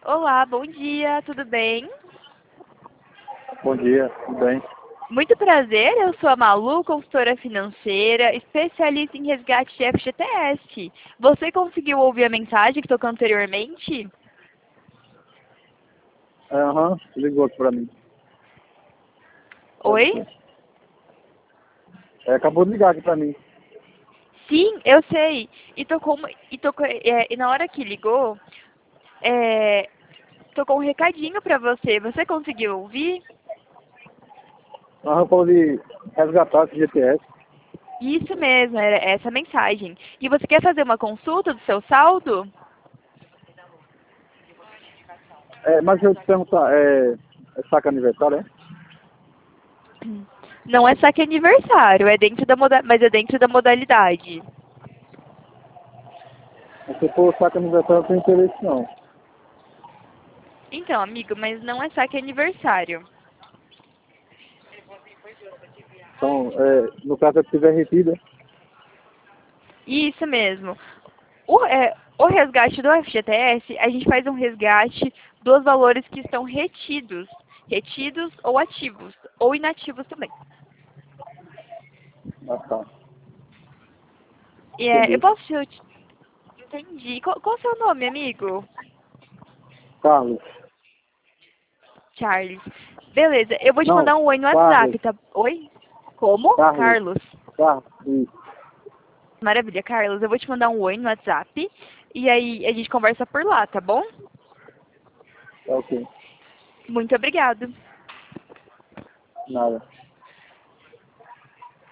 Olá, bom dia, tudo bem? Bom dia, tudo bem? Muito prazer, eu sou a Malu, consultora financeira, especialista em resgate de FGTS. Você conseguiu ouvir a mensagem que tocou anteriormente? Aham, ligou aqui pra mim. Pode Oi? ser. Acabou de ligar aqui pra mim. Sim, eu sei. E na hora que ligou, é, tocou um recadinho para você. Você conseguiu ouvir? Aham, falou de resgatar esse GPS. Isso mesmo, era essa a mensagem. E você quer fazer uma consulta do seu saldo? Mas eu te perguntar, é saca aniversário, é? Não é saque aniversário, mas é dentro da modalidade. Se for saca aniversário, não tem interesse não. Então, amigo, mas não é saque aniversário. Então, no caso, se tiver retida, Isso mesmo. O resgate do FGTS, a gente faz um resgate dos valores que estão retidos. Retidos ou ativos, ou inativos também. tá. Eu Entendi. posso te... Entendi. Qual o seu nome, amigo? Carlos. Charles. Beleza, eu vou te Não, mandar um oi no Carlos. WhatsApp, tá? Oi? Como? Carlos. Carlos. Carlos. Isso. Maravilha, Carlos. Eu vou te mandar um oi no WhatsApp e aí a gente conversa por lá, tá bom? Ok. Muito obrigado. Nada.